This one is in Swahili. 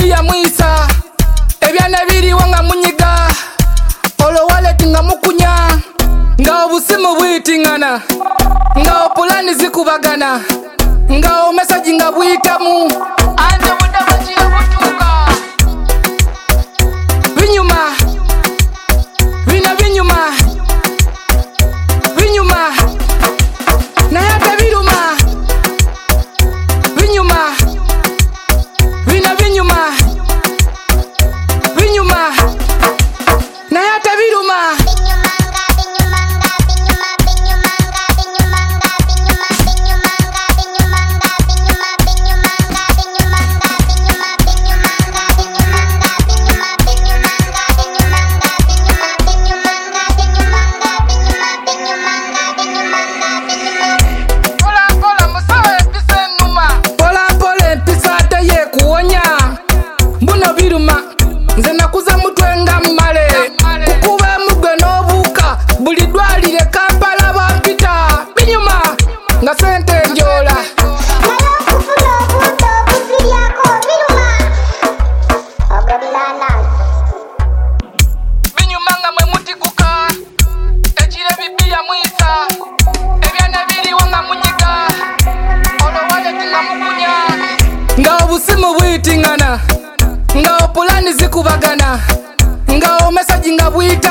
bibiya mwisa ebyana biriwa nga munyiga olo waleti nga mukunya nga obusimu bwitingana nga opulani zikubagana nga omesaji nga bwitamu ande budabakira butuuka binyuma bina binyuma binyuma naye ate biruma binyuma bina binyuma binyuma naye ate biruma nze nakuza mutwe nga mmale kukuba emugwe n'obuuka buli dwalire Kampala bampita binyuma nga sente njoola binyuma nga mwe mutiguka ekire bibiya mwisa ebyana biriwa nga munyiga olo waleti nga mukunya nga obusimu bwitingana nga opulani zikubagana nga omesaji nga bwita